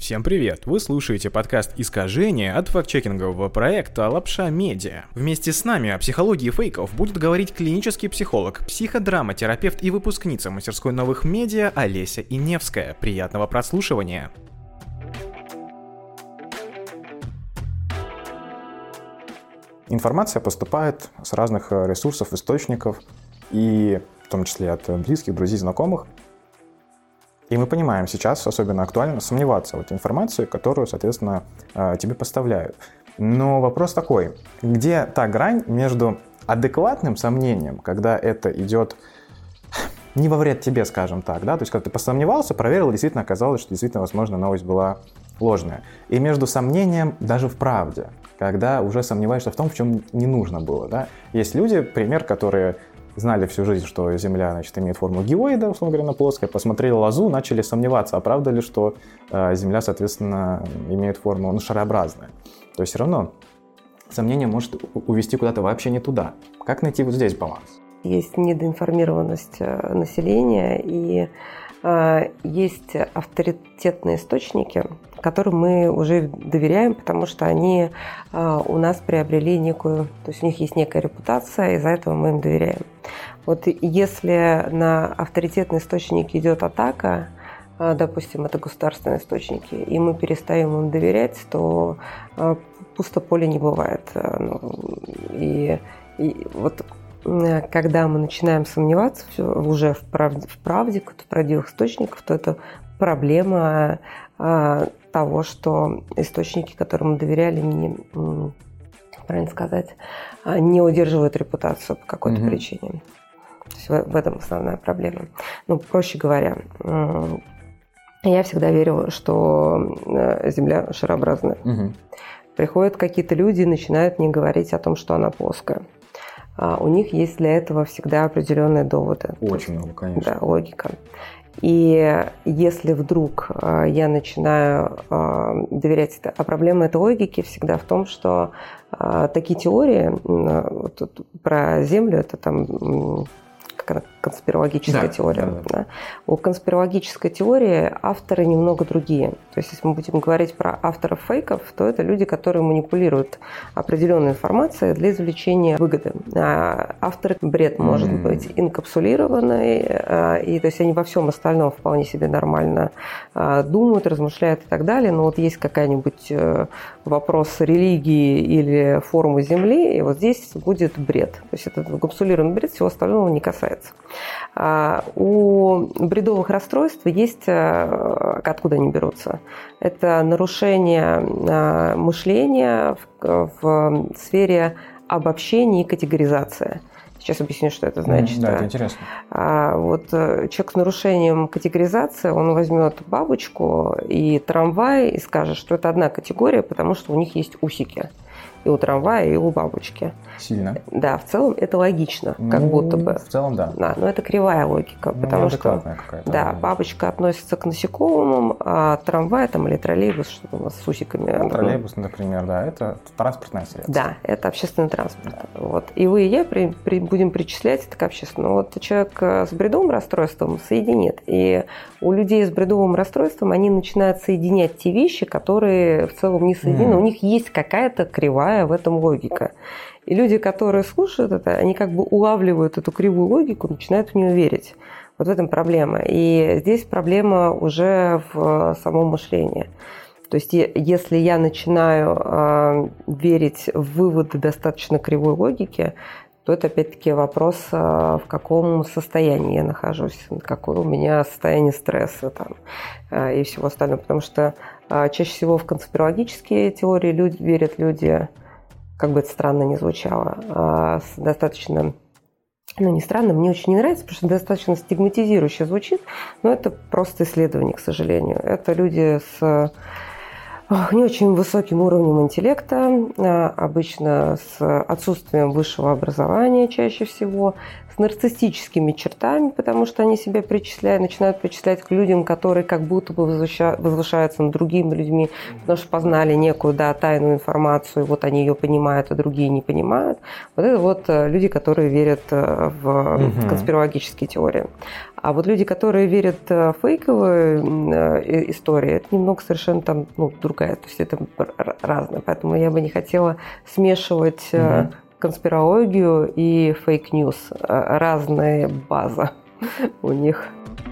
Всем привет! Вы слушаете подкаст «Искажение» от фактчекингового проекта «Лапша Медиа». Вместе с нами о психологии фейков будет говорить клинический психолог, психодраматерапевт и выпускница мастерской новых медиа Олеся Иневская. Приятного прослушивания! Информация поступает с разных ресурсов, источников, и в том числе от близких, друзей, знакомых. И мы понимаем, сейчас особенно актуально сомневаться в этой информации, которую, соответственно, тебе поставляют. Но вопрос такой, где та грань между адекватным сомнением, когда это идет не во вред тебе, скажем так, да, то есть когда ты посомневался, проверил, действительно оказалось, что действительно, возможно, новость была ложная. И между сомнением даже в правде, когда уже сомневаешься в том, в чем не нужно было, да. Есть люди, пример, которые знали всю жизнь, что Земля, значит, имеет форму геоида, условно говоря, плоская, посмотрели лозу, начали сомневаться, а правда ли, что Земля, соответственно, имеет форму шарообразная. То есть все равно сомнение может увести куда-то вообще не туда. Как найти вот здесь баланс? Есть недоинформированность населения и есть авторитетные источники, которым мы уже доверяем, потому что они у нас приобрели некую, то есть у них есть некая репутация, и из-за этого мы им доверяем. Вот если на авторитетные источники идет атака, допустим, это государственные источники, и мы перестаем им доверять, то пусто поле не бывает. И вот когда мы начинаем сомневаться уже в правде, в правдивых источниках, то это проблема того, что источники, которым мы доверяли, не удерживают репутацию по какой-то причине. То есть в этом основная проблема. Проще говоря, я всегда верила, что Земля шарообразная. Приходят какие-то люди и начинают мне говорить о том, что она плоская. У них есть для этого всегда определенные доводы. Очень много, конечно. Да, логика. И если вдруг я начинаю доверять, а проблема этой логики всегда в том, что такие теории про Землю, это там конспирологическая теория. Да. У конспирологической теории авторы немного другие. То есть, если мы будем говорить про авторов фейков, то это люди, которые манипулируют определенной информацией для извлечения выгоды. Автор бред может быть инкапсулированный, и то есть они во всем остальном вполне себе нормально думают, размышляют и так далее, но вот есть какая-нибудь вопрос религии или формы Земли, и вот здесь будет бред. То есть это инкапсулированный бред, всего остального не касается. У бредовых расстройств есть, откуда они берутся, это нарушение мышления в сфере обобщения и категоризации. Сейчас объясню, что это значит. Да, это интересно. Вот человек с нарушением категоризации, он возьмет бабочку и трамвай и скажет, что это одна категория, потому что у них есть усики. И у трамвая, и у бабочки. Сильно. Да, в целом это логично, как будто бы. В целом, да. Да, но это кривая логика, потому что да, бабочка относится к насекомым, а трамвай там, или троллейбус, что у нас с усиками. Троллейбус, например, да, это транспортное средство. Да, это общественный транспорт. Да. Вот. И вы и я будем причислять это к общественному. Вот человек с бредовым расстройством соединит. И у людей с бредовым расстройством они начинают соединять те вещи, которые в целом не соединены. У них есть какая-то кривая в этом логика. И люди, которые слушают это, они как бы улавливают эту кривую логику, начинают в нее верить. Вот в этом проблема. И здесь проблема уже в самом мышлении. То есть если я начинаю верить в выводы достаточно кривой логики, то это опять-таки вопрос, в каком состоянии я нахожусь, какое у меня состояние стресса там, и всего остального. Потому что чаще всего в конспирологические теории верят люди, как бы это странно ни звучало, достаточно, не странно, мне очень не нравится, потому что достаточно стигматизирующе звучит, но это просто исследование, к сожалению. Это люди с не очень высоким уровнем интеллекта, обычно с отсутствием высшего образования чаще всего, с нарциссическими чертами, потому что они себя начинают причислять к людям, которые как будто бы возвышаются над другими людьми, потому что познали некую, тайную информацию, вот они ее понимают, а другие не понимают. Вот это вот люди, которые верят в конспирологические теории. А вот люди, которые верят в фейковые истории, это немного совершенно там, другая, то есть это разное. Поэтому я бы не хотела смешивать конспирологию и фейк-ньюс. Разная база у них.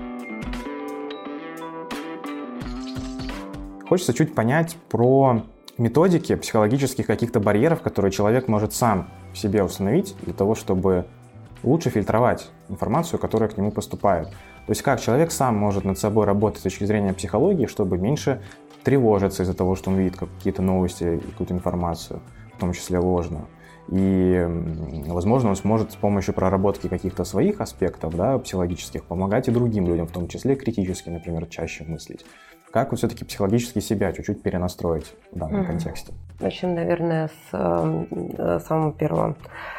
Хочется чуть понять про методики психологических каких-то барьеров, которые человек может сам в себе установить для того, чтобы лучше фильтровать информацию, которая к нему поступает. То есть как человек сам может над собой работать с точки зрения психологии, чтобы меньше тревожиться из-за того, что он видит какие-то новости, какую-то информацию, в том числе ложную. И, возможно, он сможет с помощью проработки каких-то своих аспектов, психологических, помогать и другим людям, в том числе критически, например, чаще мыслить. Как вот все-таки психологически себя чуть-чуть перенастроить в данном контексте? Начнем, наверное, с самого первого.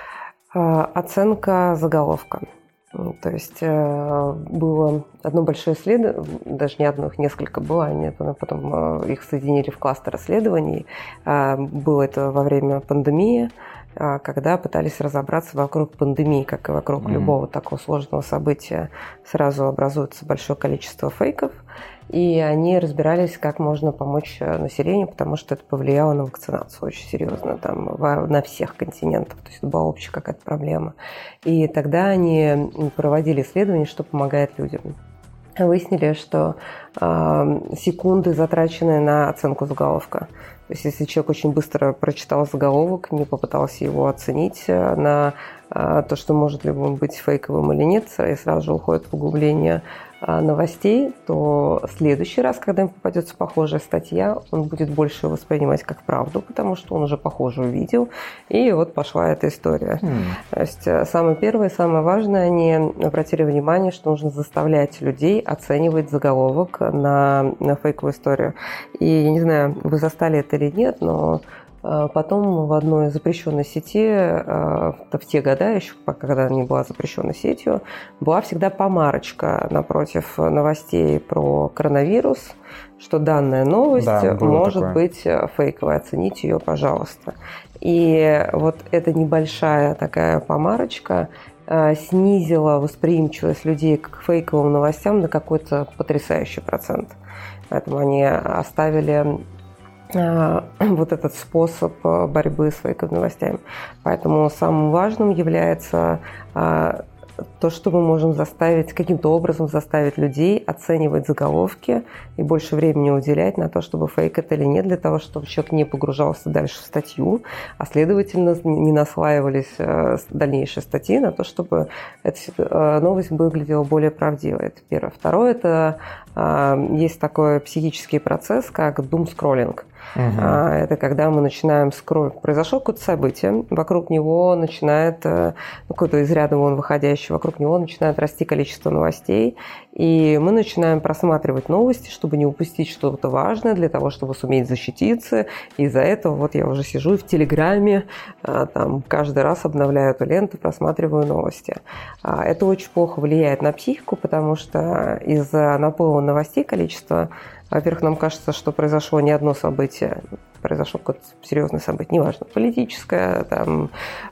Оценка заголовка. То есть было одно большое исследование, даже не одно, их несколько было, они потом их соединили в кластер исследований. Было это во время пандемии, когда пытались разобраться вокруг пандемии, как и вокруг любого такого сложного события, сразу образуется большое количество фейков, и они разбирались, как можно помочь населению, потому что это повлияло на вакцинацию очень серьезно на всех континентах, то есть это была общая какая-то проблема. И тогда они проводили исследования, что помогает людям. Выяснили, что секунды, затраченные на оценку заголовка. То есть если человек очень быстро прочитал заголовок, не попытался его оценить на то, что может ли он быть фейковым или нет, и сразу же уходит в углубление новостей, то в следующий раз, когда им попадется похожая статья, он будет больше воспринимать как правду, потому что он уже похожую видел, и вот пошла эта история. То есть самое первое, самое важное, они обратили внимание, что нужно заставлять людей оценивать заголовок на фейковую историю. И я не знаю, вы застали это или нет, но потом в одной запрещенной сети, в те года еще, когда не была запрещенной сетью, была всегда помарочка напротив новостей про коронавирус, что данная новость может быть фейковой, оцените ее, пожалуйста. И вот эта небольшая такая помарочка снизила восприимчивость людей к фейковым новостям на какой-то потрясающий процент. Поэтому они оставили вот этот способ борьбы с фейковыми новостями. Поэтому самым важным является то, что мы можем каким-то образом заставить людей оценивать заголовки и больше времени уделять на то, чтобы фейк это или нет, для того, чтобы человек не погружался дальше в статью, а следовательно не наслаивались дальнейшие статьи на то, чтобы эта новость выглядела более правдивой. Это первое. Второе, это есть такой психический процесс, как doom-scrolling. Это когда мы начинаем скроллить. Произошло какое-то событие, вокруг него начинает, какой-то из ряда вон выходящий, вокруг него начинает расти количество новостей, и мы начинаем просматривать новости, чтобы не упустить что-то важное, для того, чтобы суметь защититься. И из-за этого вот я уже сижу и в Телеграме, там каждый раз обновляю эту ленту, просматриваю новости. Это очень плохо влияет на психику, потому что из-за наплыва новостей количество. Во-первых, нам кажется, что произошло не одно событие, произошло какое-то серьезное событие, неважно, политическое, там,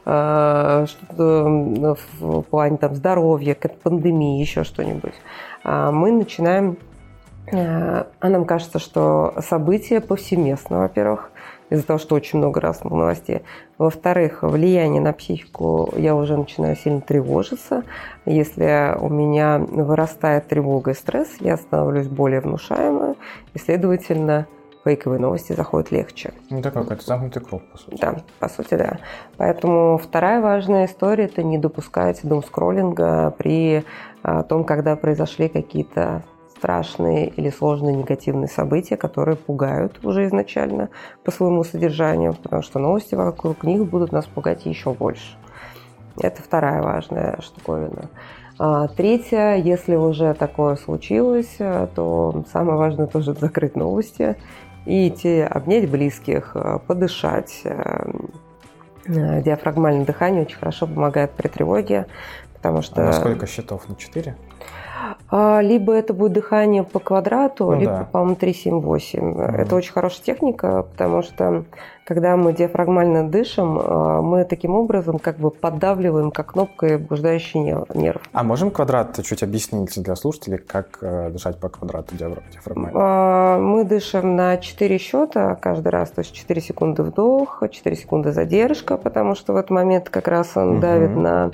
что-то в плане там, здоровья, какая-то пандемия, еще что-нибудь. Мы начинаем, нам кажется, что события повсеместно, во-первых, из-за того, что очень много разных новостей. Во-вторых, влияние на психику, я уже начинаю сильно тревожиться. Если у меня вырастает тревога и стресс, я становлюсь более внушаемой, и, следовательно, фейковые новости заходят легче. Это какой-то замкнутый круг, по сути. Да, по сути, да. Поэтому вторая важная история – это не допускать думскроллинга при том, когда произошли какие-то страшные или сложные негативные события, которые пугают уже изначально по своему содержанию, потому что новости вокруг них будут нас пугать еще больше. Это вторая важная штуковина. Третья, если уже такое случилось, то самое важное тоже закрыть новости и идти обнять близких, подышать. Диафрагмальное дыхание очень хорошо помогает при тревоге, потому что... А на сколько счетов? На 4? Либо это будет дыхание по квадрату, Ну, либо, да. по-моему, 3-7-8. Это очень хорошая техника, потому что, когда мы диафрагмально дышим, мы таким образом как бы поддавливаем как кнопкой блуждающий нерв. А можем квадрат чуть объяснить для слушателей, как дышать по квадрату диафрагмально? Мы дышим на 4 счета каждый раз, то есть 4 секунды вдох, 4 секунды задержка, потому что в этот момент как раз он давит на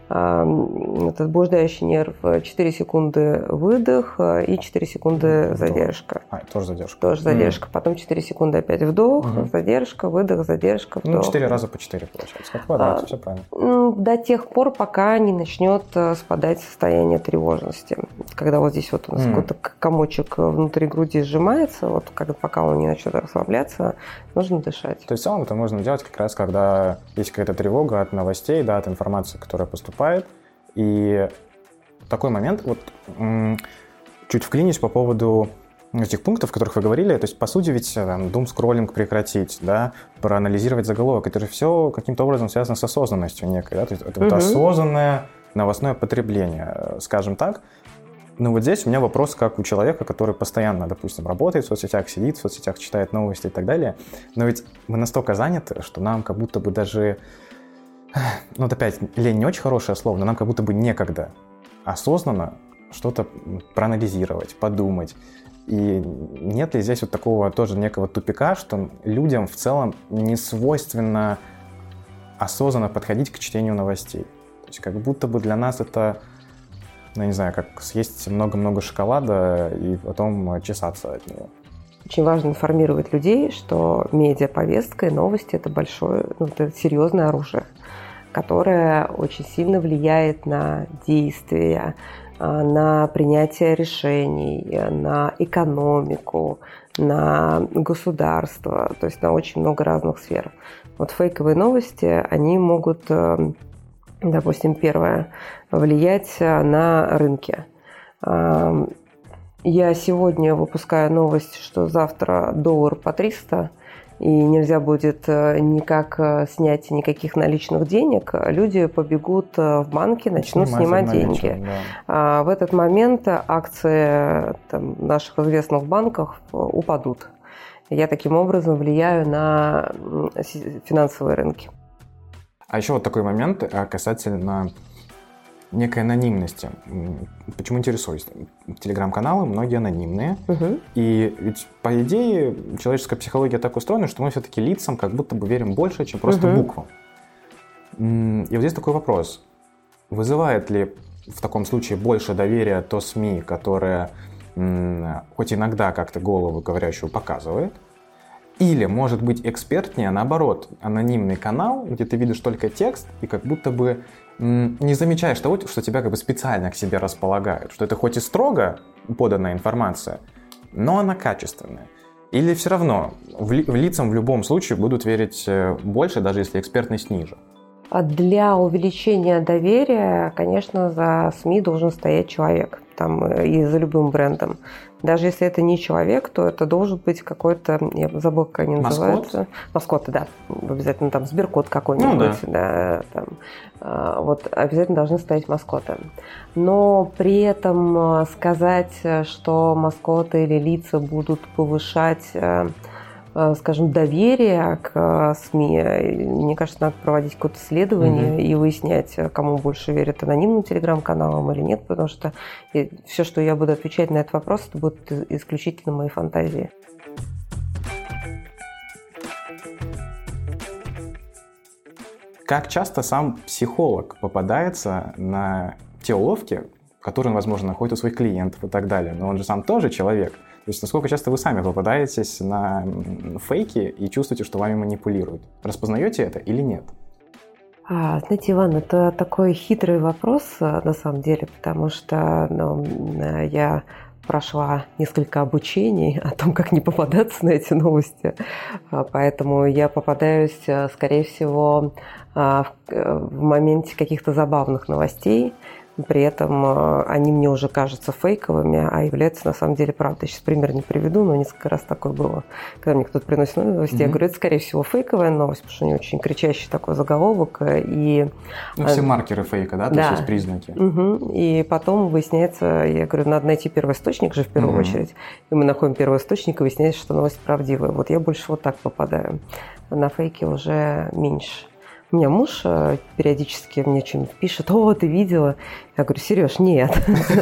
этот блуждающий нерв, 4 секунды выдох и 4 секунды задержка. Тоже задержка. Тоже задержка. Потом 4 секунды опять вдох, задержка, выдох, задержка, вдох. 4 раза по 4 получается. Как квадрат, все правильно. До тех пор, пока не начнет спадать состояние тревожности. Когда вот здесь вот у нас какой-то комочек внутри груди сжимается, вот пока он не начнет расслабляться, нужно дышать. То есть в целом это можно делать как раз, когда есть какая-то тревога от новостей, да, от информации, которая поступает. И в такой момент вот чуть вклинюсь по поводу этих пунктов, о которых вы говорили. То есть, по сути, ведь doom-скроллинг прекратить, да, проанализировать заголовок. Это же все каким-то образом связано с осознанностью некой, да? То есть это вот осознанное новостное потребление, скажем так. Но вот здесь у меня вопрос, как у человека, который постоянно, допустим, работает в соцсетях, сидит в соцсетях, читает новости и так далее. Но ведь мы настолько заняты, что нам как будто бы даже... Ну, вот опять, лень не очень хорошее слово, но нам как будто бы некогда осознанно что-то проанализировать, подумать. И нет ли здесь вот такого тоже некого тупика, что людям в целом не свойственно осознанно подходить к чтению новостей? То есть как будто бы для нас это, ну, не знаю, как съесть много-много шоколада и потом чесаться от него. Очень важно информировать людей, что медиаповестка и новости – это большое, это серьезное оружие, которое очень сильно влияет на действия, на принятие решений, на экономику, на государство, то есть на очень много разных сфер. Вот фейковые новости, они могут, допустим, первое, влиять на рынки. Я сегодня выпускаю новость, что завтра доллар по 300, и нельзя будет никак снять никаких наличных денег. Люди побегут в банки, начнут снимать деньги. Да. В этот момент акции наших известных банков упадут. Я таким образом влияю на финансовые рынки. А еще вот такой момент касательно некой анонимности. Почему интересуюсь? Телеграм-каналы многие анонимные. И ведь, по идее, человеческая психология так устроена, что мы все-таки лицам как будто бы верим больше, чем просто буквам. И вот здесь такой вопрос. Вызывает ли в таком случае больше доверия то СМИ, которое хоть иногда как-то голову говорящую показывает? Или, может быть, экспертнее, наоборот, анонимный канал, где ты видишь только текст и как будто бы не замечаешь того, что тебя как бы специально к себе располагают, что это хоть и строго поданная информация, но она качественная. Или все равно лицам в любом случае будут верить больше, даже если экспертность ниже? Для увеличения доверия, конечно, за СМИ должен стоять человек, и за любым брендом. Даже если это не человек, то это должен быть какой-то, я забыла, как они называются. Маскоты, да. Обязательно Сберкот какой-нибудь. Ну, да. Вот обязательно должны стоять маскоты. Но при этом сказать, что маскоты или лица будут повышать, скажем, доверие к СМИ, мне кажется, надо проводить какое-то исследование и выяснять, кому больше верят анонимным телеграм-каналам или нет, потому что все, что я буду отвечать на этот вопрос, это будут исключительно мои фантазии. Как часто сам психолог попадается на те уловки, которые он, возможно, находит у своих клиентов и так далее, но он же сам тоже человек. То есть насколько часто вы сами попадаетесь на фейки и чувствуете, что вами манипулируют? Распознаете это или нет? Знаете, Иван, это такой хитрый вопрос на самом деле, потому что я прошла несколько обучений о том, как не попадаться на эти новости. Поэтому я попадаюсь, скорее всего, в моменте каких-то забавных новостей. при этом они мне уже кажутся фейковыми, а являются на самом деле правдой. Сейчас пример не приведу, но несколько раз такое было. Когда мне кто-то приносит новости, я говорю, это, скорее всего, фейковая новость, потому что у нее очень кричащий такой заголовок. И... все маркеры фейка, да? То есть признаки. И потом выясняется, я говорю, надо найти первоисточник же в первую очередь. И мы находим первоисточник, и выясняется, что новость правдивая. Вот я больше вот так попадаю. На фейки уже меньше. У меня муж периодически мне что-нибудь пишет: «О, ты видела?» Я говорю: «Сереж, нет».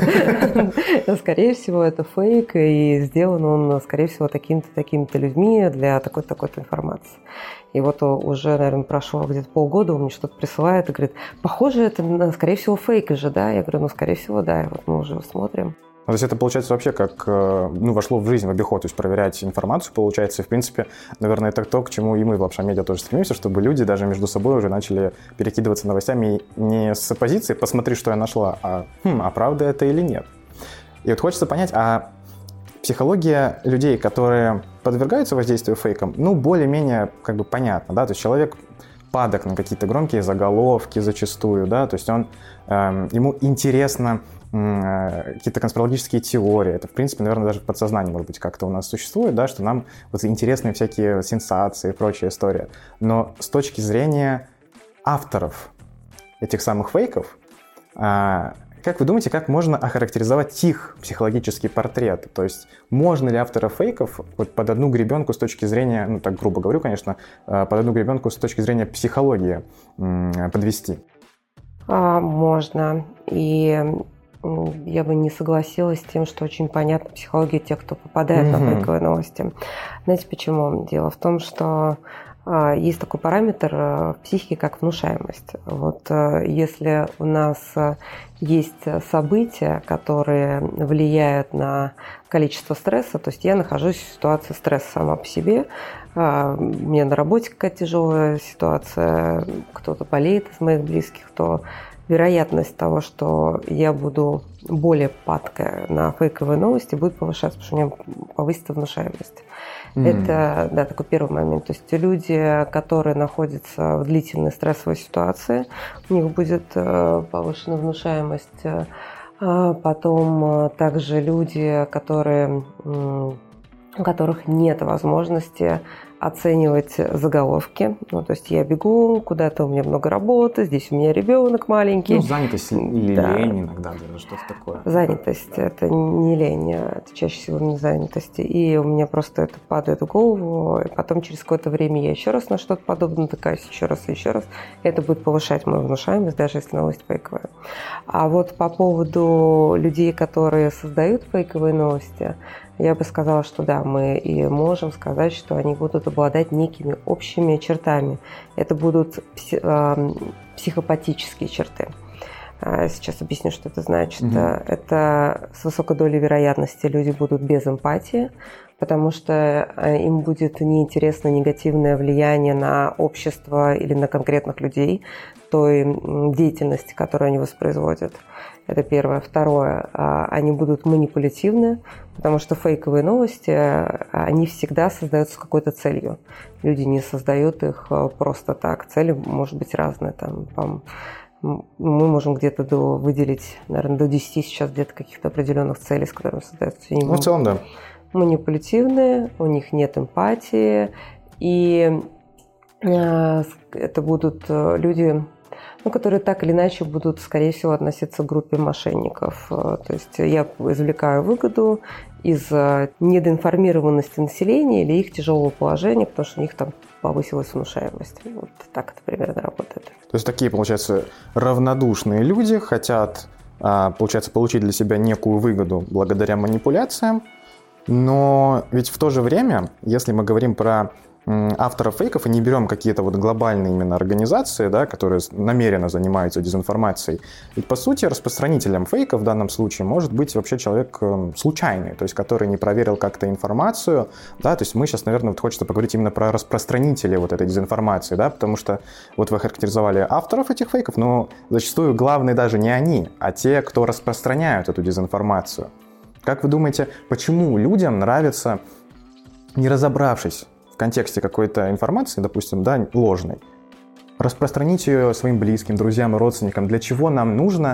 Скорее всего, это фейк, и сделан он, скорее всего, такими-то людьми для такой-то информации. И вот уже, наверное, прошло где-то полгода, он мне что-то присылает и говорит: «Похоже, это, скорее всего, фейк же, да?» Я говорю: «Скорее всего, да». И вот мы уже смотрим. То есть это, получается, вообще как вошло в жизнь, в обиход, то есть проверять информацию, получается. И, в принципе, наверное, это то, к чему и мы в Лапша Медиа тоже стремимся, чтобы люди даже между собой уже начали перекидываться новостями не с позиции «посмотри, что я нашла», а правда это или нет. И вот хочется понять, а психология людей, которые подвергаются воздействию фейкам, более-менее понятно, да, то есть человек падок на какие-то громкие заголовки зачастую, да, то есть ему интересно какие-то конспирологические теории. Это, в принципе, наверное, даже в подсознании, может быть, как-то у нас существует, да, что нам вот интересны всякие сенсации и прочая история. Но с точки зрения авторов этих самых фейков, как вы думаете, как можно охарактеризовать их психологический портрет? То есть можно ли авторов фейков вот под одну гребенку с точки зрения, так грубо говорю, конечно, под одну гребенку с точки зрения психологии подвести? Можно. И я бы не согласилась с тем, что очень понятна психология тех, кто попадает на фейковые новости. Знаете почему? Дело в том, что есть такой параметр в психике, как внушаемость. Вот если у нас есть события, которые влияют на количество стресса, то есть я нахожусь в ситуации стресса сама по себе, у меня на работе какая-то тяжелая ситуация, кто-то болеет из моих близких, то вероятность того, что я буду более падкая на фейковые новости, будет повышаться, потому что у меня повысится внушаемость. Это, такой первый момент. То есть люди, которые находятся в длительной стрессовой ситуации, у них будет повышена внушаемость. Потом также люди, у которых нет возможности оценивать заголовки. То есть я бегу куда-то, у меня много работы, здесь у меня ребенок маленький. Занятость или лень иногда даже, что-то такое. Занятость – это не лень, это чаще всего не занятость. И у меня просто это падает в голову, и потом через какое-то время я еще раз на что-то подобное натыкаюсь, еще раз и еще раз. Это будет повышать мою внушаемость, даже если новость фейковая. А вот по поводу людей, которые создают фейковые новости, я бы сказала, что да, мы и можем сказать, что они будут обладать некими общими чертами. Это будут психопатические черты. Сейчас объясню, что это значит. Это с высокой долей вероятности люди будут без эмпатии, потому что им будет неинтересно негативное влияние на общество или на конкретных людей той деятельности, которую они воспроизводят. Это первое. Второе, они будут манипулятивны, потому что фейковые новости, они всегда создаются с какой-то целью. Люди не создают их просто так. Цели может быть разные. Мы можем где-то выделить, наверное, до 10 сейчас где-то каких-то определенных целей, с которыми создаются. В целом, да. Манипулятивные, у них нет эмпатии, и это будут люди, которые так или иначе будут, скорее всего, относиться к группе мошенников. То есть я извлекаю выгоду из недоинформированности населения или их тяжелого положения, потому что у них там повысилась внушаемость. Вот так это примерно работает. То есть такие, получается, равнодушные люди хотят, получается, получить для себя некую выгоду благодаря манипуляциям, но ведь в то же время, если мы говорим про авторов фейков и не берем какие-то вот глобальные именно организации, да, которые намеренно занимаются дезинформацией, ведь по сути распространителем фейков в данном случае может быть вообще человек случайный, то есть который не проверил как-то информацию, да, то есть мы сейчас, наверное, вот хочется поговорить именно про распространителей вот этой дезинформации, да, потому что вот вы характеризовали авторов этих фейков, но зачастую главные даже не они, а те, кто распространяют эту дезинформацию. Как вы думаете, почему людям нравится, не разобравшись в контексте какой-то информации, допустим, да, ложной, распространить ее своим близким, друзьям и родственникам? Для чего нам нужно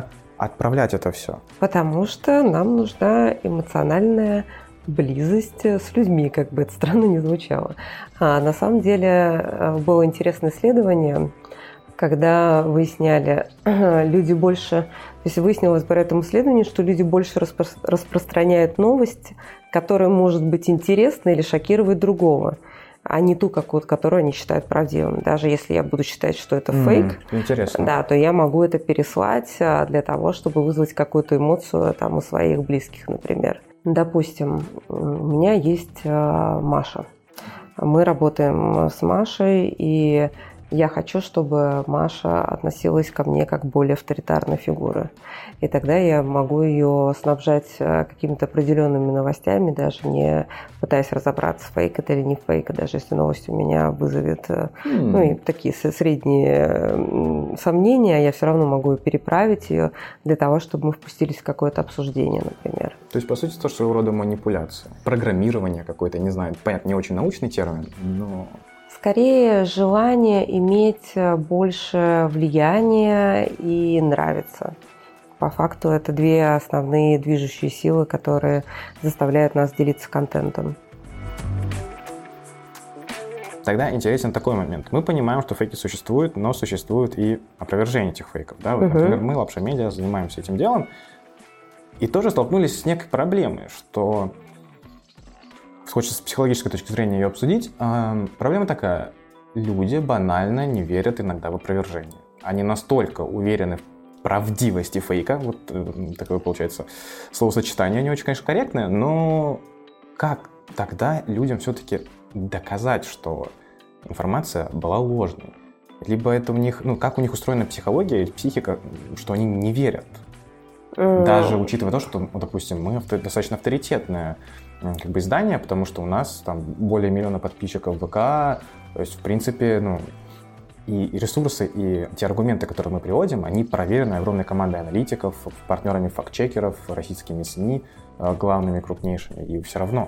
отправлять это все? Потому что нам нужна эмоциональная близость с людьми, как бы это странно ни звучало. На самом деле было интересное исследование, когда выясняли, люди больше, то есть выяснилось по этому исследованию, что люди больше распространяют новость, которая может быть интересна или шокировать другого, а не ту, которую они считают правдивым. Даже если я буду считать, что это фейк, интересно. Да, то я могу это переслать для того, чтобы вызвать какую-то эмоцию там, у своих близких, например. Допустим, у меня есть Маша. Мы работаем с Машей, и я хочу, чтобы Маша относилась ко мне как более авторитарной фигуры. И тогда я могу ее снабжать какими-то определенными новостями, даже не пытаясь разобраться, фейк это или не фейк, даже если новость у меня вызовет и такие средние сомнения, я все равно могу переправить ее для того, чтобы мы впустились в какое-то обсуждение, например. То есть, по сути, это своего рода манипуляция, программирование какое-то, не знаю, понятно, не очень научный термин, но... Скорее, желание иметь больше влияния и нравиться. По факту это две основные движущие силы, которые заставляют нас делиться контентом. Тогда интересен такой момент. Мы понимаем, что фейки существуют, но существует и опровержение этих фейков. Да? Вот, например, мы, Лапша Медиа, занимаемся этим делом и тоже столкнулись с некой проблемой, что... Хочется с психологической точки зрения ее обсудить. Проблема такая. Люди банально не верят иногда в опровержение. Они настолько уверены в правдивости фейка. Вот такое получается словосочетание не очень, конечно, корректное, но как тогда людям все-таки доказать, что информация была ложной? Либо это у них, как у них устроена психология и психика, что они не верят? Даже учитывая то, что, допустим, мы достаточно авторитетное издание, потому что у нас там более миллиона подписчиков в ВК, то есть, в принципе, и ресурсы, и те аргументы, которые мы приводим, они проверены огромной командой аналитиков, партнерами фактчекеров, российскими СМИ, главными, крупнейшими, и все равно.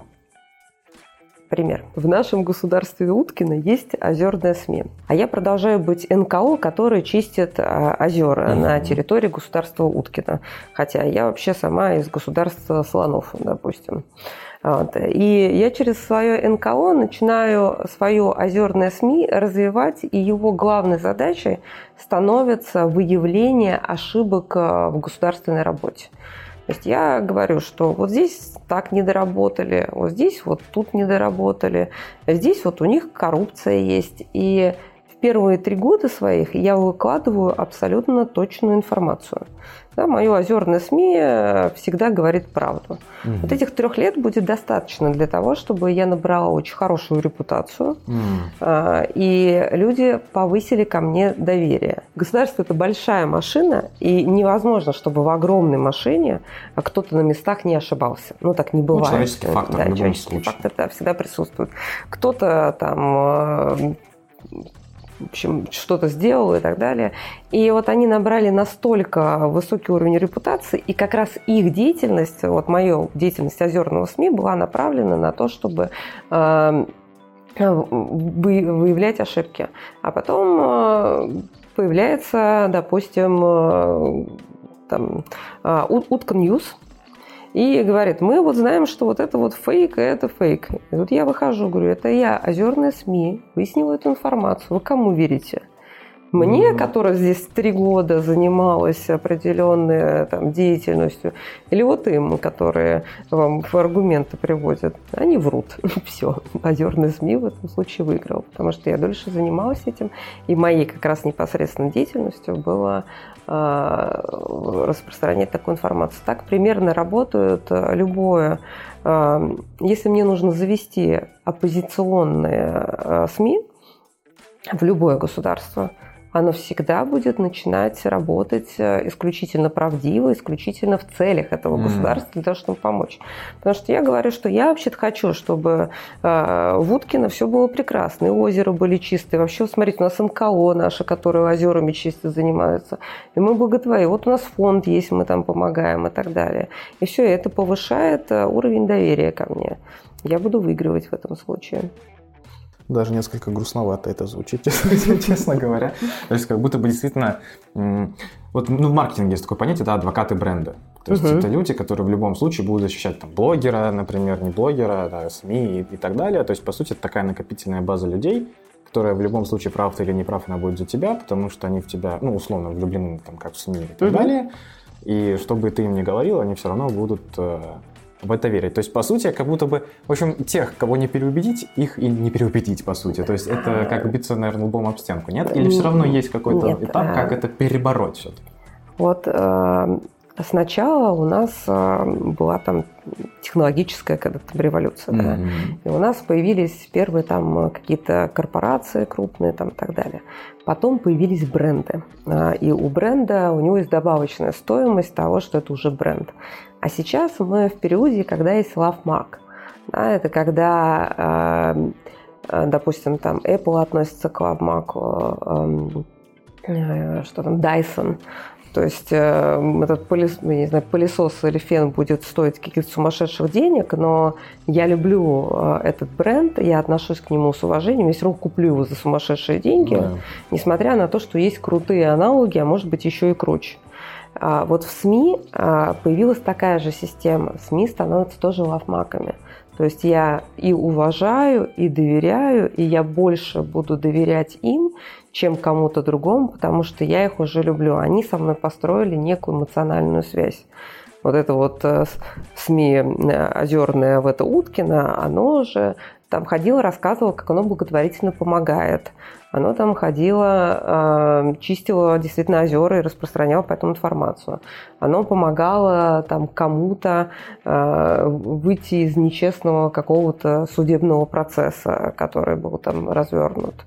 Пример. В нашем государстве Уткина есть озерная СМИ. А я продолжаю быть НКО, который чистит озера на территории государства Уткина. Хотя я вообще сама из государства Слонов, допустим. Вот. И я через свое НКО начинаю свое озерное СМИ развивать, и его главной задачей становится выявление ошибок в государственной работе. То есть я говорю, что вот здесь так не доработали, вот здесь вот тут не доработали, здесь вот у них коррупция есть. И в первые 3 года своих я выкладываю абсолютно точную информацию. Да, мое озерное СМИ всегда говорит правду. Вот этих 3 лет будет достаточно для того, чтобы я набрала очень хорошую репутацию, и люди повысили ко мне доверие. Государство – это большая машина, и невозможно, чтобы в огромной машине кто-то на местах не ошибался. Так не бывает. Человеческий фактор в любом случае. Фактор всегда присутствует. Кто-то там... в общем, что-то сделал и так далее. И вот они набрали настолько высокий уровень репутации, и как раз их деятельность, вот моя деятельность озерного СМИ была направлена на то, чтобы выявлять ошибки. А потом появляется, допустим, Утка Ньюс, и говорит, мы вот знаем, что вот это вот фейк, и это фейк. И вот я выхожу, говорю, это я, озерная СМИ, выяснила эту информацию. Вы кому верите? Мне, которая здесь 3 года занималась определенной деятельностью, или вот им, которые вам аргументы приводят? Они врут. Все. Озерная СМИ в этом случае выиграл, потому что я дольше занималась этим, и моей как раз непосредственной деятельностью было распространять такую информацию. Так примерно работает любое. Если мне нужно завести оппозиционные СМИ в любое государство, оно всегда будет начинать работать исключительно правдиво, исключительно в целях этого государства для того, чтобы помочь. Потому что я говорю, что я вообще-то хочу, чтобы в Уткино все было прекрасно, и озера были чистые. Вообще, смотрите, у нас НКО наши, которые озерами чисто занимаются, и мы благотворим. Вот у нас фонд есть, мы там помогаем и так далее. И все это повышает уровень доверия ко мне. Я буду выигрывать в этом случае. Даже несколько грустновато это звучит, честно говоря. То есть как будто бы действительно... Вот в маркетинге есть такое понятие, да, адвокаты бренда. То есть это люди, которые в любом случае будут защищать там, блогера, например, не блогера, да, СМИ и так далее. То есть, по сути, это такая накопительная база людей, которая в любом случае, прав ты или не прав, она будет за тебя, потому что они в тебя, ну, условно, влюблены, там, как в СМИ и так далее. И что бы ты им ни говорил, они все равно будут в это верить. То есть, по сути, как будто бы, в общем, тех, кого не переубедить, их и не переубедить, по сути. То есть, это как биться, наверное, лбом об стенку, нет? Или все равно есть какой-то этап, как это перебороть все-таки? Вот сначала у нас была там технологическая когда-то революция, да? И у нас появились первые там какие-то корпорации крупные там, и так далее. Потом появились бренды. И у бренда, у него есть добавочная стоимость того, что это уже бренд. А сейчас мы в периоде, когда есть love mark. Да, это когда, допустим, там Apple относится к love mark, что там, Dyson. То есть этот пылесос или фен будет стоить каких-то сумасшедших денег, но я люблю этот бренд, я отношусь к нему с уважением, я все равно куплю его за сумасшедшие деньги, несмотря на то, что есть крутые аналоги, а может быть еще и круче. Вот в СМИ появилась такая же система. СМИ становятся тоже лавмаками. То есть я и уважаю, и доверяю, и я больше буду доверять им, чем кому-то другому, потому что я их уже люблю. Они со мной построили некую эмоциональную связь. Вот это вот СМИ озерное в это Уткино, оно же там ходило, рассказывало, как оно благотворительно помогает. Оно там ходило, чистило действительно озера и распространяло поэтому информацию. Оно помогало там кому-то выйти из нечестного какого-то судебного процесса, который был там развернут.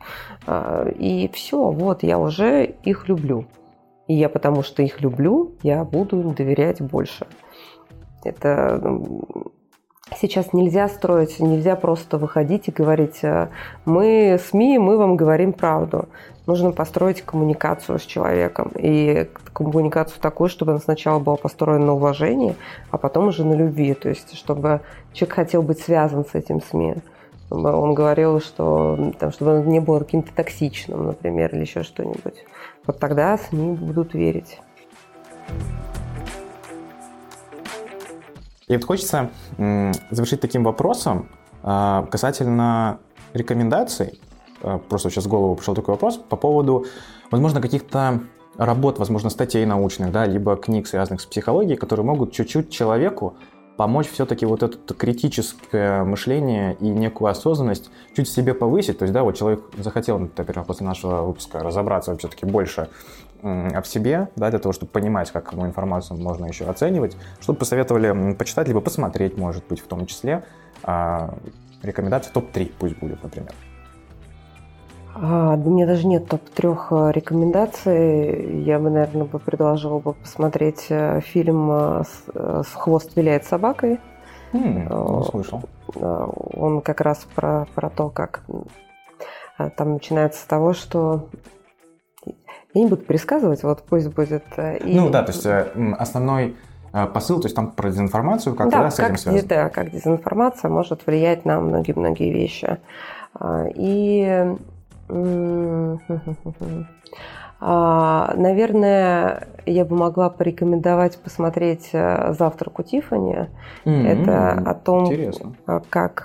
И все, вот я уже их люблю. И я потому что их люблю, я буду им доверять больше. Это... Сейчас нельзя строить, нельзя просто выходить и говорить, мы СМИ, мы вам говорим правду. Нужно построить коммуникацию с человеком. И коммуникацию такую, чтобы она сначала была построена на уважении, а потом уже на любви. То есть, чтобы человек хотел быть связан с этим СМИ. Чтобы он говорил, что, там, чтобы он не был каким-то токсичным, например, или еще что-нибудь. Вот тогда СМИ будут верить. И вот хочется завершить таким вопросом касательно рекомендаций. Просто сейчас в голову пришел такой вопрос по поводу, возможно, каких-то работ, возможно, статей научных, да, либо книг, связанных с психологией, которые могут чуть-чуть человеку помочь все-таки вот это критическое мышление и некую осознанность чуть в себе повысить. То есть, да, вот человек захотел, например, после нашего выпуска разобраться все-таки больше об себе, да, для того, чтобы понимать, как ему информацию можно еще оценивать, чтобы посоветовали почитать, либо посмотреть, может быть, в том числе рекомендации топ-3 пусть будет, например. Да у меня даже нет топ-3 рекомендаций. Я бы, наверное, предложила бы посмотреть фильм «Хвост виляет собакой». Не слышал. Он как раз про то, как там начинается с того, что... Я не буду пересказывать, вот пусть будет... Ну да, то есть основной посыл, то есть там про дезинформацию, как, да, с этим связано. Да, как дезинформация может влиять на многие-многие вещи. И... Наверное, я бы могла порекомендовать посмотреть «Завтрак у Тиффани». Это о том, интересно, как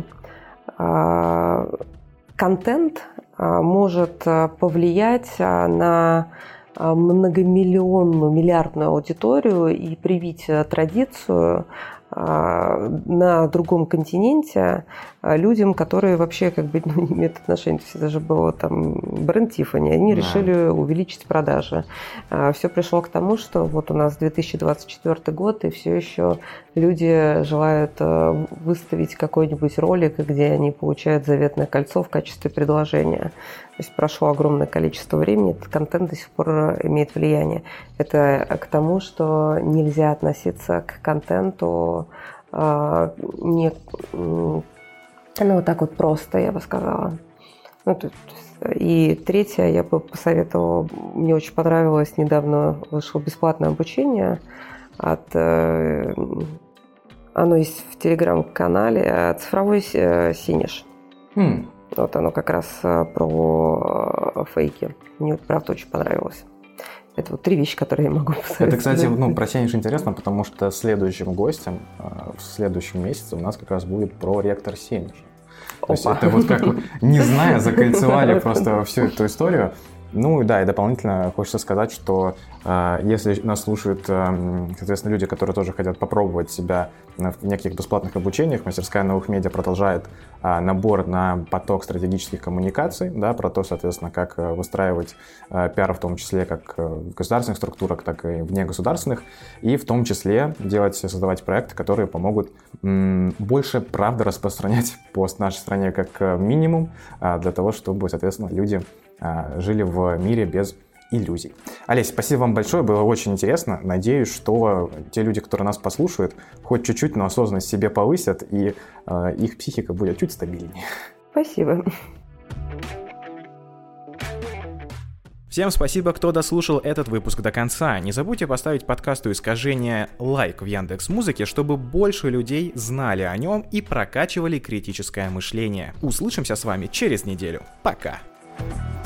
контент может повлиять на многомиллионную, миллиардную аудиторию и привить традицию на другом континенте людям, которые вообще как бы не имеют отношения. То есть это же был там бренд Тиффани, они решили увеличить продажи. Все пришло к тому, что вот у нас 2024 год, и все еще люди желают выставить какой-нибудь ролик, где они получают заветное кольцо в качестве предложения. То есть прошло огромное количество времени, этот контент до сих пор имеет влияние. Это к тому, что нельзя относиться к контенту не, вот так вот просто, я бы сказала. И третье, я бы посоветовала, мне очень понравилось, недавно вышло бесплатное обучение оно есть в телеграм-канале «Цифровой Синиш». Вот оно как раз про фейки. Мне, правда, очень понравилось. Это вот 3 вещи, которые я могу посоветовать. Это, кстати, про Сенеж интересно, потому что следующим гостем в следующем месяце у нас как раз будет проректор Сенежа. То есть это вот как, не зная, закольцевали просто всю эту историю. Ну да, и дополнительно хочется сказать, что если нас слушают, соответственно, люди, которые тоже хотят попробовать себя в неких бесплатных обучениях, мастерская новых медиа продолжает набор на поток стратегических коммуникаций, да, про то, соответственно, как выстраивать пиар, в том числе как в государственных структурах, так и вне государственных, и в том числе создавать проекты, которые помогут больше правды распространять по нашей стране как минимум, для того, чтобы, соответственно, люди жили в мире без иллюзий. Олесь, спасибо вам большое, было очень интересно. Надеюсь, что те люди, которые нас послушают, хоть чуть-чуть, но осознанность себе повысят, и их психика будет чуть стабильнее. Спасибо. Всем спасибо, кто дослушал этот выпуск до конца. Не забудьте поставить подкасту «Искажение» лайк в Яндекс.Музыке, чтобы больше людей знали о нем и прокачивали критическое мышление. Услышимся с вами через неделю. Пока!